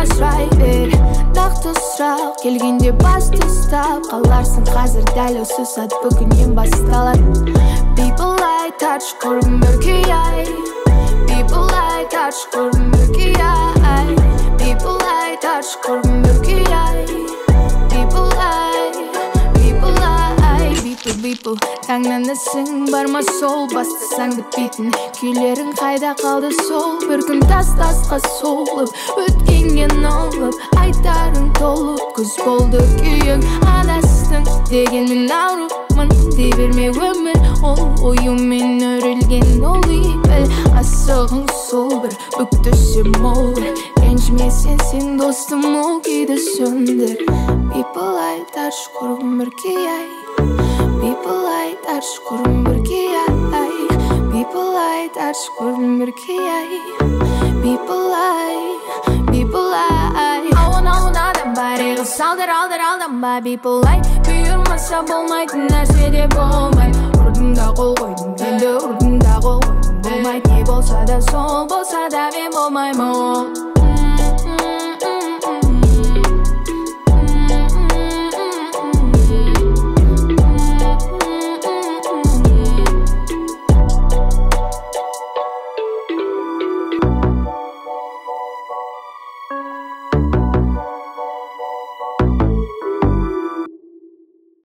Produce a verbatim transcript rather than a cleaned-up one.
ажырай бер. Нақты сұрақ келгенде бас тастап қаларсың. Қазір дәл осы сәт бүгіннен басталады. People like touch көрмірге ай. People like touch көрмірге ай. People like touch көрмірге ай. People like, people like, people, people. Таңнан ісің бар ма сол, бастасаң бітпейтін күйлерің қайда қалды сол. Бір күн тас-тасқа солып, өткенге налып, айтарың толып, күз болды күйің. Адастың дегенмен аурумын, дей берме өмір, ол ойымен өрілген ол ибіл. Асығың сол бір, бүктісі мол бір, ренжімесен сен достым ол күйді сөндір. People like touch көрмірге ай. People like touch көрмірге ай. People like touch көрмірге ай. People like, people like. Ауын ауын адам бар, еғыл салдар алдар алданба. People like, бұйырмаса болмайтын нәрсе де болмайды. Ұрдыңда қол қойдың, енді ұрдыңда қол қойдың. Болмайды не болса да сол болса да мен болмаймын.